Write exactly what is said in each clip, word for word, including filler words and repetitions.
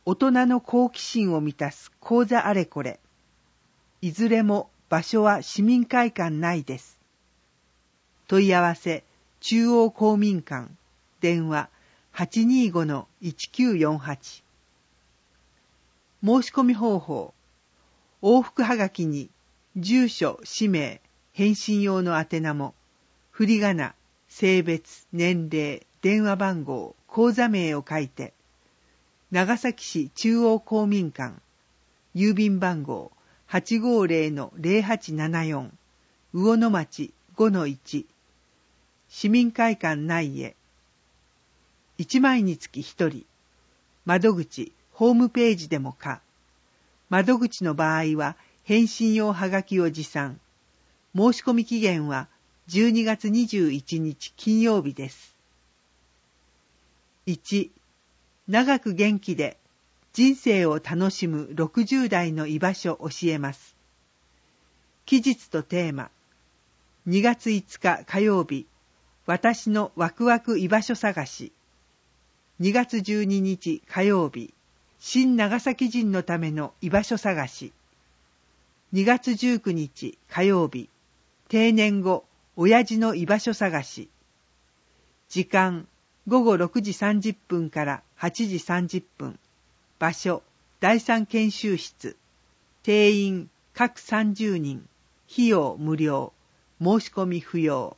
大人の好奇心を満たす講座あれこれ。いずれも場所は市民会館内です。問い合わせ、中央公民館、電話 はちにーごのいちきゅうよんはち。申し込み方法、往復はがきに住所、氏名、返信用の宛名も、振り仮名、性別、年齢、電話番号、口座名を書いて、長崎市中央公民館、郵便番号 はちごーぜろのぜろはちななよん、魚野町 ごのいち、市民会館内へ。いちまいにつきひとり。窓口、ホームページでも可。窓口の場合は、返信用はがきを持参。申し込み期限はじゅうにがつにじゅういちにち金曜日です。いち、長く元気で人生を楽しむろくじゅうだいの居場所教えます。期日とテーマ。にがついつか火曜日、私のワクワク居場所探し。にがつじゅうににち火曜日、新長崎人のための居場所探し。にがつじゅうくにち火曜日、定年後、親父の居場所探し。時間、ごごろくじさんじゅっぷんからはちじさんじゅっぷん。場所、だいさん研修室。定員、各さんじゅうにん。費用無料。申し込み不要。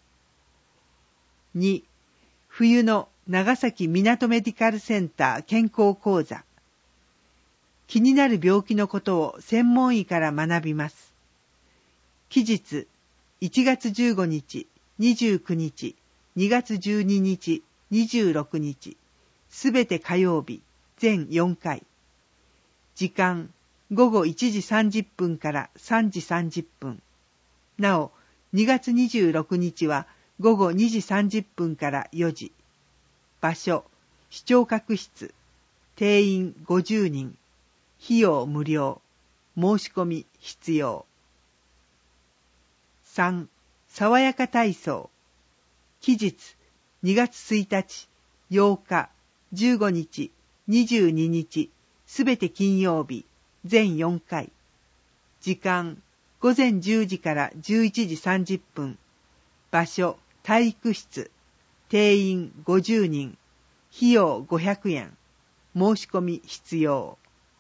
に、冬の長崎みなとメディカルセンター健康講座。気になる病気のことを専門医から学びます。期日、いちがつじゅうごにち、にじゅうくにち、にがつじゅうににち、にじゅうろくにち、すべて火曜日、全よんかい。時間、ごごいちじさんじゅっぷんからさんじさんじゅっぷん。なお、にがつにじゅうろくにちはごごにじさんじゅっぷんからよじ。場所、視聴覚室。定員ごじゅうにん。費用無料。申し込み必要。さん、爽やか体操。期日、にがつついたち、ようか、じゅうごにち、にじゅうににち、すべて金曜日、全よんかい。時間、ごぜんじゅうじからじゅういちじさんじゅっぷん。場所、体育室。定員ごじゅうにん。費用ごひゃくえん。申し込み必要。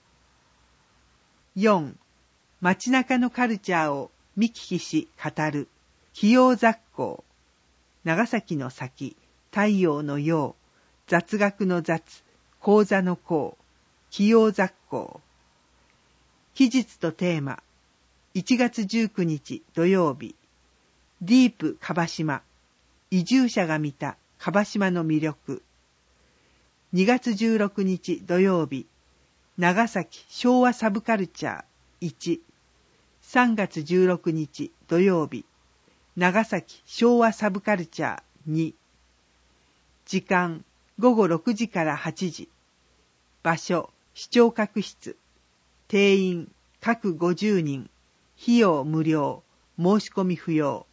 よん、街中のカルチャーを見聞きし語る。器用雑講。長崎の先、太陽の陽、雑学の雑、講座の講、器用雑講。期日とテーマ。いちがつじゅうくにち土曜日。ディープ樺島。移住者が見た樺島の魅力。にがつじゅうろくにち土曜日。長崎昭和サブカルチャーいち。さんがつじゅうろくにち土曜日。長崎昭和サブカルチャーに。時間、ごごろくじからはちじ。場所、視聴覚室。定員、各ごじゅうにん。費用無料。申し込み不要。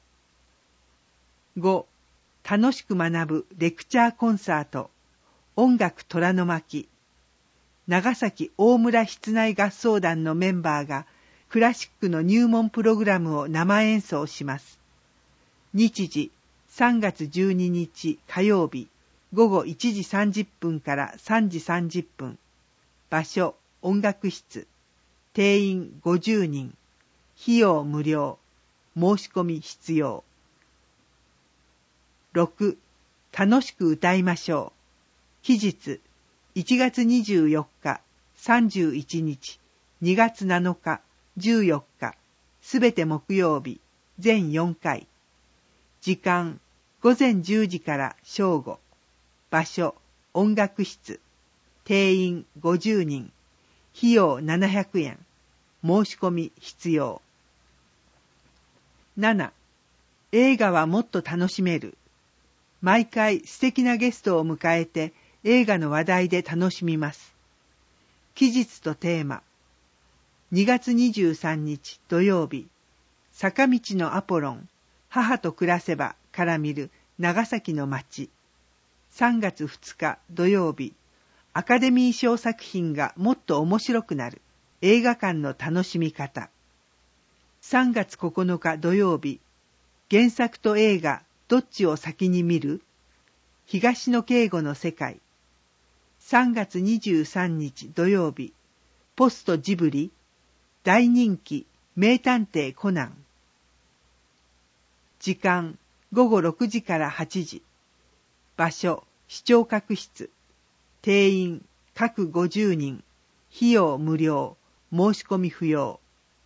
ご、楽しく学ぶレクチャーコンサート。音楽虎の巻。長崎大村室内合奏団のメンバーがクラシックの入門プログラムを生演奏します。日時、さんがつじゅうににち火曜日、ごごいちじさんじゅっぷんからさんじさんじゅっぷん。場所、音楽室。定員ごじゅうにん。費用無料。申し込み必要。ろく、楽しく歌いましょう。期日、いちがつにじゅうよっか、さんじゅういちにち、にがつなのか、じゅうよっか、すべて木曜日、全よんかい。時間、ごぜんじゅうじから正午。場所、音楽室。定員ごじゅうにん。費用ななひゃくえん。申し込み必要。なな、映画はもっと楽しめる。毎回素敵なゲストを迎えて映画の話題で楽しみます。期日とテーマ。にがつにじゅうさんにち土曜日。坂道のアポロン、母と暮らせばから見る長崎の街。さんがつふつか土曜日。 アカデミー賞作品がもっと面白くなる映画館の楽しみ方。さんがつここのか土曜日、原作と映画どっちを先に見る？東野圭吾の世界。さんがつにじゅうさんにち土曜日、ポストジブリ、大人気名探偵コナン。時間ごごろくじからはちじ。場所視聴覚室。定員各ごじゅうにん。費用無料。申し込み不要。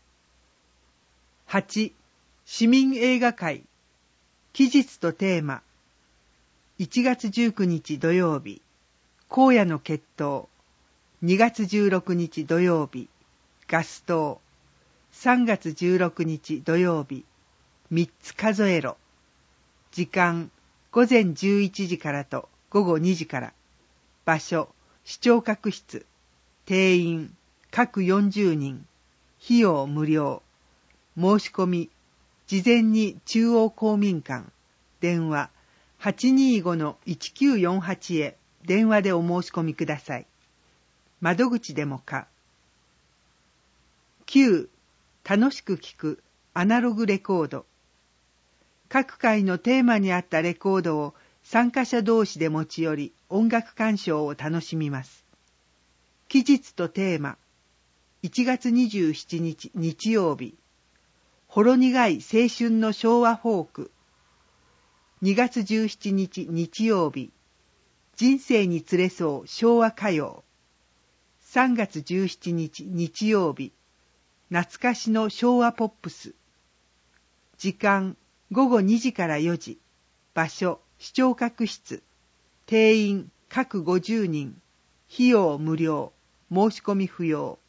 はち. 市民映画会。期日とテーマ。いちがつじゅうくにち土曜日、荒野の決闘。にがつじゅうろくにち土曜日、ガス灯。さんがつじゅうろくにち土曜日、みっつ数えろ。時間ごぜんじゅういちじからとごごにじから。場所視聴覚室。定員各よんじゅうにん。費用無料。申し込み事前に中央公民館。電話 はちにーごのいちきゅうよんはち へ電話でお申し込みください。窓口でもか。きゅう. 楽しく聴くアナログレコード。各回のテーマに合ったレコードを参加者同士で持ち寄り音楽鑑賞を楽しみます。期日とテーマ。いちがつにじゅうしちにち日曜日、ほろ苦い青春の昭和フォーク。にがつじゅうしちにち日曜日、人生につれそう昭和歌謡。さんがつじゅうしちにち日曜日、懐かしの昭和ポップス。時間ごごにじからよじ。場所視聴覚室。定員各ごじゅうにん。費用無料。申し込み不要。